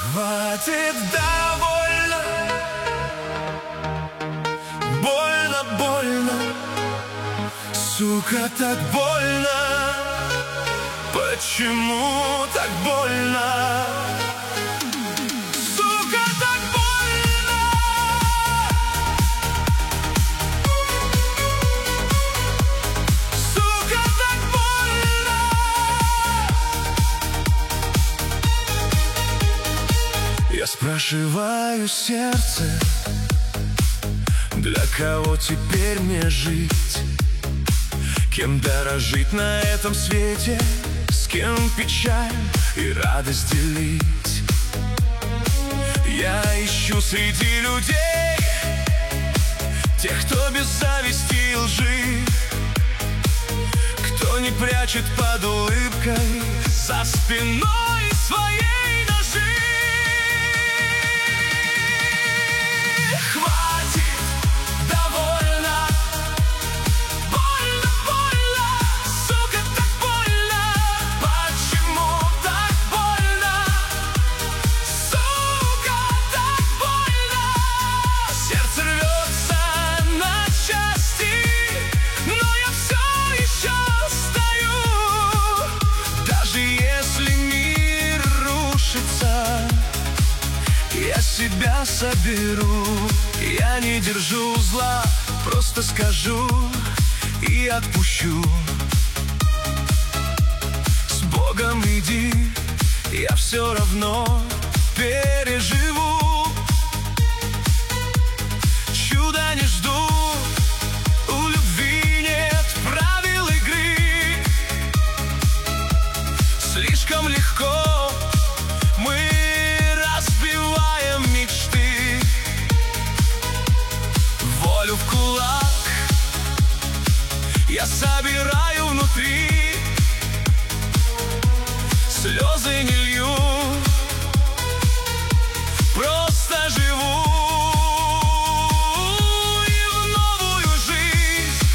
Хватит, довольно. Больно, больно. Сука, так больно. Почему так больно? Сука, так больно. Сука, так больно. Я спрашиваю сердце, для кого теперь мне жить? Кем дорожить на этом свете? С кем печаль и радость делить? Я ищу среди людей тех, кто без зависти и лжи, кто не прячет под улыбкой за спиной своей ножи. Хватит, довольно. Больно, больно. Сука, так больно. Почему так больно? Сука, так больно. Сердце рвется на части, но я все еще стою. Даже если мир рушится, я себя соберу. Я не держу зла, просто скажу и отпущу. С Богом иди, я все равно переживу. Чуда не жду, у любви нет правил игры. Слишком легко мы разбиваем мечты. Волю в кулак я собираю внутри. Слезы не лью, просто живу. И в новую жизнь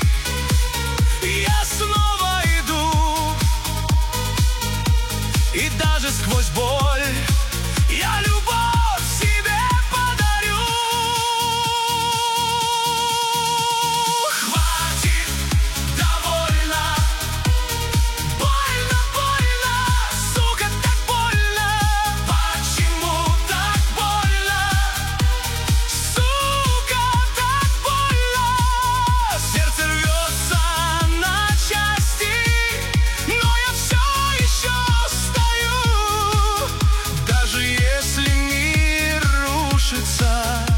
я снова иду. И даже сквозь боль я любовь себе подарю. Хватит, довольно. Больно, больно. Сука, так больно. Почему так больно? Сука, так больно. Сердце рвется на части, но я все еще стою. Даже если мир рушится,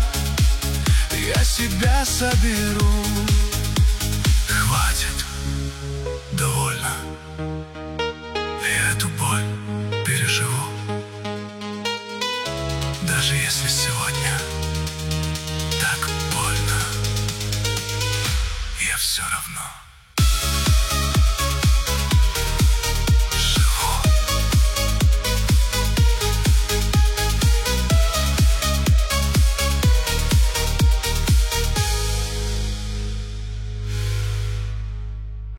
я себя соберу. Хватит, довольно. Я эту боль переживу. Даже если сегодня так больно, я все равно